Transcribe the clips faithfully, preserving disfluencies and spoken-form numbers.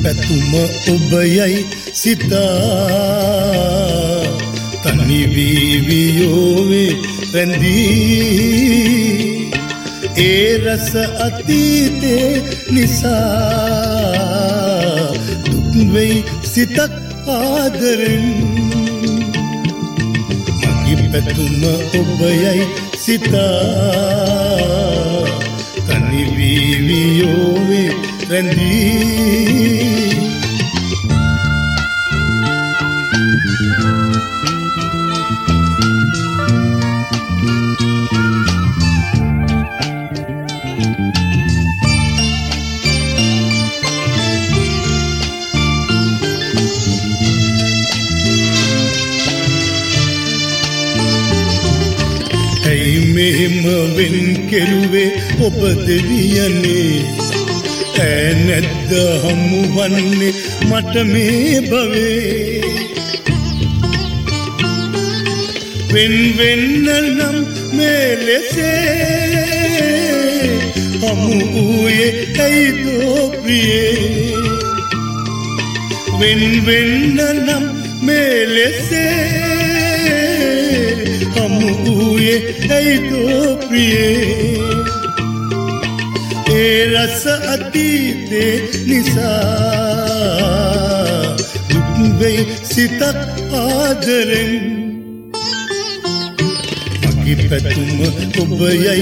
පැතුම ඔබයයි සිතා තනි වී වියෝවේ රැඳී ඒ රස අතීතේ නිසා දුක් වෙයි සිතක් ආදරෙන් මගේ පැතුම ඔබයයි සිතා තනි වී වියෝවේ රැඳී මෙහෙම වෙන් කෙරුවේ ඔබ දෙවියනේ ඈ නැද්ද හමුවන්නේ මට මේ භවේ වෙන් වෙන්න නම් මේ ලෙසේ හමු වූයේ ඇයිදෝ ප්‍රියේ වෙන් වෙන්න නම් මේ ලෙසේ හමු වූයේ ඇයිදෝ ප්‍රියේ ඒ රස අතීතේ නිසා දුක් වෙයි සිතක් ආදරෙන් මගේ පැතුම ඔබයයි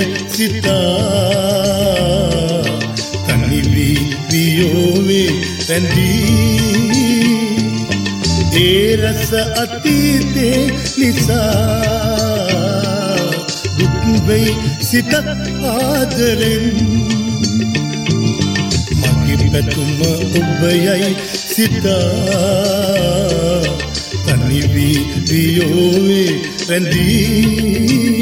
සිතා තනි වී වියෝවේ රැඳී ඒ රස අතීතේ නිසා දුක් වෙයි සිතක් ආදරෙන් මගේ පැතුම ඔබයයි සිතා තනි වී වියෝවේ රැඳී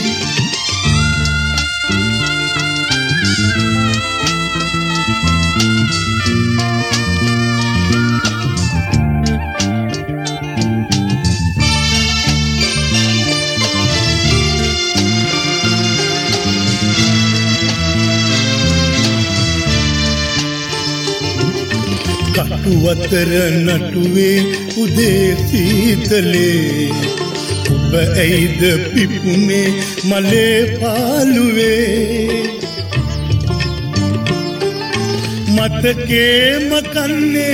කටුවතර නටුවේ උදේ සීතලේ ඔබ ඇයිද පිපුනේ මලේ පාළුවේ මතකේ මකන්නේ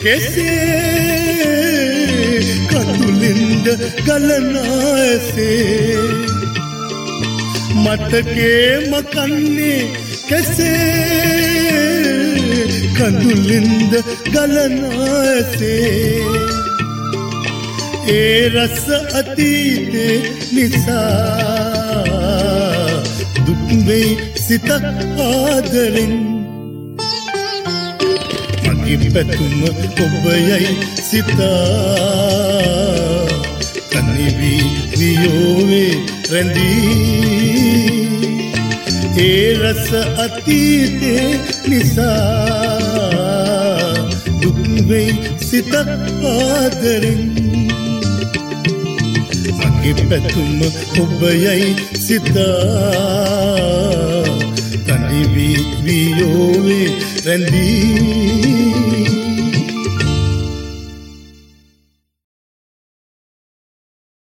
කෙසේ කඳුලින්ද ගලනා ඇසේ මතකේ මකන්නේ කෙසේ කඳුලින්ද ගලනා ඇසේ ඒ රස අතීතේ නිසා දුක් වෙයි සිතක් ආදරෙන් මගේ පැතුම ඔබයයි සිතා තනි වී වියෝවේ රැඳී ඒ රස අතීතේ නිසා දුක් වෙයි සිතක් ආදරෙන් මගේ පැතුම ඔබයයි සිතා තනි වී වියෝවේ රැඳී